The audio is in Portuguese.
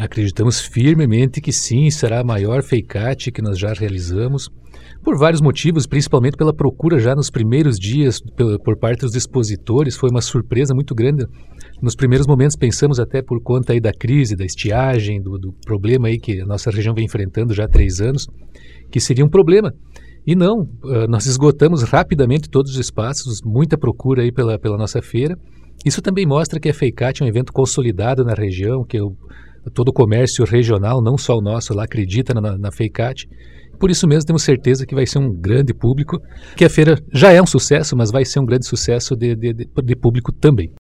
Acreditamos firmemente que sim, será a maior FEICAT que nós já realizamos, por vários motivos, principalmente pela procura já nos primeiros dias por parte dos expositores. Foi uma surpresa muito grande. Nos primeiros momentos pensamos, até por conta aí da crise, da estiagem, do problema aí que a nossa região vem enfrentando já há 3 anos, que seria um problema. E não, nós esgotamos rapidamente todos os espaços, muita procura aí pela nossa feira. Isso também mostra que a FEICAT é um evento consolidado na região, que todo o comércio regional, não só o nosso, lá acredita na FEICAT. Por isso mesmo temos certeza que vai ser um grande público, que a feira já é um sucesso, mas vai ser um grande sucesso de público também.